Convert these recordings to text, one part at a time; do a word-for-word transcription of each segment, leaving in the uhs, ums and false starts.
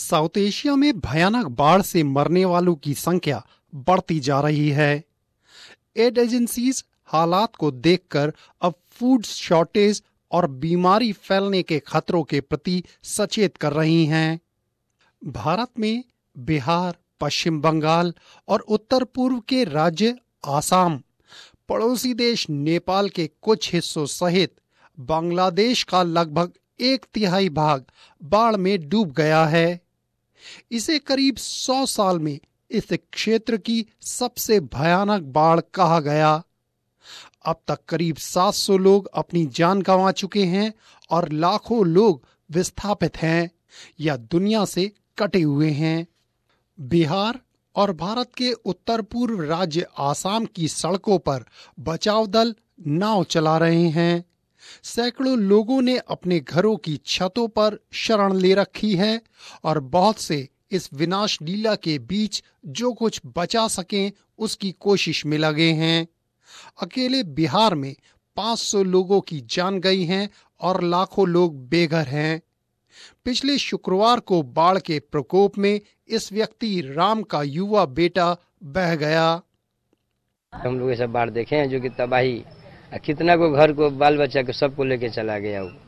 South Asia में भयानक बाढ़ से मरने वालों की संख्या बढ़ती जा रही है। एड एजेंसीज हालात को देखकर अब फूड शॉर्टेज और बीमारी फैलने के खतरों के प्रति सचेत कर रही हैं। भारत में बिहार, पश्चिम बंगाल और उत्तर पूर्व के राज्य आसाम, पड़ोसी देश नेपाल के कुछ हिस्सों सहित बांग्लादेश का लगभग एक तिहाई भाग बाढ़ में डूब गया है। इसे करीब सौ साल में इस क्षेत्र की सबसे भयानक बाढ़ कहा गया। अब तक करीब सात सौ लोग अपनी जान गंवा चुके हैं और लाखों लोग विस्थापित हैं या दुनिया से कटे हुए हैं। बिहार और भारत के उत्तर पूर्व राज्य आसाम की सड़कों पर बचाव दल नाव चला रहे हैं। सैकड़ों लोगों ने अपने घरों की छतों पर शरण ले रखी है और बहुत से इस विनाश लीला के बीच जो कुछ बचा सकें उसकी कोशिश में लगे हैं। अकेले बिहार में पाँच सौ लोगों की जान गई हैं और लाखों लोग बेघर हैं। पिछले शुक्रवार को बाढ़ के प्रकोप में इस व्यक्ति राम का युवा बेटा बह गया। हम लोग ऐसा बाढ़ देखे हैं जो कि तबाही, कितना को घर को बाल बच्चा को सबको लेके चला गया। वो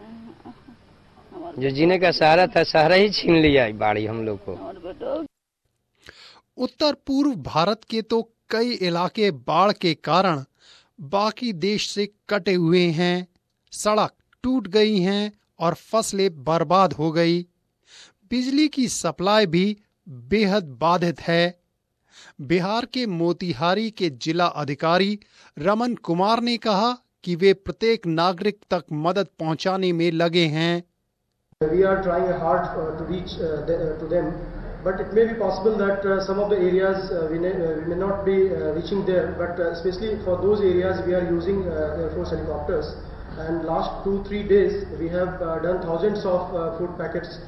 जो जीने का सहारा था सहारा ही छीन लिया बाढ़ हम लोग को। उत्तर पूर्व भारत के तो कई इलाके बाढ़ के कारण बाकी देश से कटे हुए हैं। सड़क टूट गई हैं और फसलें बर्बाद हो गई। बिजली की सप्लाई भी बेहद बाधित है। बिहार के मोतिहारी के जिला अधिकारी रमन कुमार ने कहा कि वे प्रत्येक नागरिक तक मदद पहुंचाने में लगे हैं। We are trying hard uh, to reach uh, the, uh, to them, but it may be possible that uh, some of the areas uh, we, may, uh, we may not be uh, reaching there. But uh, especially for those areas, we are using uh, Air Force helicopters. And last two three days, we have uh, done thousands of uh, food packets.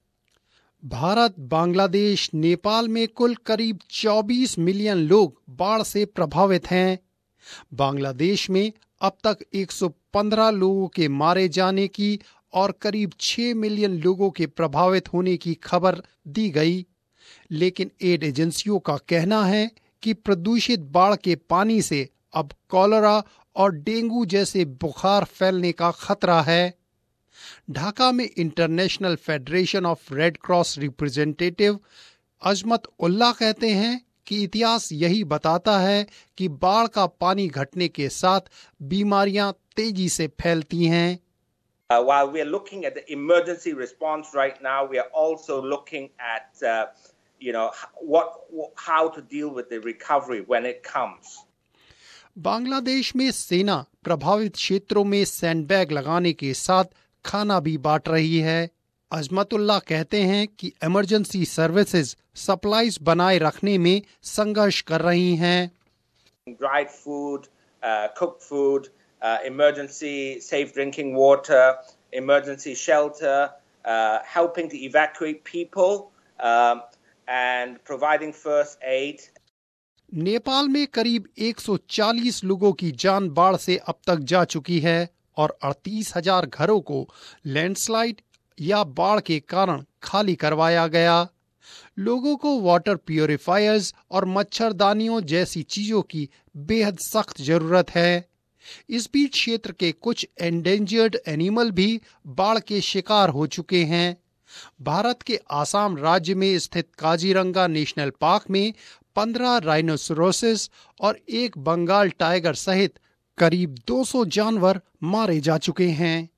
Bharat, Bangladesh, Nepal में कुल करीब चौबीस million लोग बाढ़ से प्रभावित हैं। बांग्लादेश में अब तक एक सौ पंद्रह लोगों के मारे जाने की और करीब छह मिलियन लोगों के प्रभावित होने की खबर दी गई। लेकिन एड एजेंसियों का कहना है कि प्रदूषित बाढ़ के पानी से अब कॉलेरा और डेंगू जैसे बुखार फैलने का खतरा है। ढाका में international federation of red cross representative Azmat Ullah कहते हैं कि इतिहास यही बताता है कि बाढ़ का पानी घटने के साथ बीमारियां तेजी से फैलती हैं। Uh, while we are looking at the emergency response right now, we are also looking at, uh, you know, what, how to deal with the recovery when it comes. Bangladesh में सेना प्रभावित क्षेत्रों में सैंडबैग लगाने के साथ खाना भी बांट रही है। अजमतुल्लाह कहते हैं कि इमरजेंसी सर्विसेज सप्लाईज बनाए रखने में संघर्ष कर रही हैं। Dried food, uh, cooked food, uh, emergency safe drinking water, emergency shelter, uh, helping to evacuate people, uh, and providing first aid. Nepal में करीब एक सौ चालीस लोगों की जान बाढ़ से अब तक जा चुकी है और अड़तीस हजार घरों को लैंडस्लाइड या बाढ़ के कारण खाली करवाया गया। लोगों को वाटर प्यूरिफायर्स और मच्छरदानियों जैसी चीजों की बेहद सख्त जरूरत है। इस बीच क्षेत्र के कुछ एंडेंजर्ड एनिमल भी बाढ़ के शिकार हो चुके हैं। भारत के आसाम राज्य में स्थित काजीरंगा नेशनल पार्क में पंद्रह राइनोसोरसेस और एक बंगाल टाइगर सहित करीब दो सौ जानवर मारे जा चुके हैं।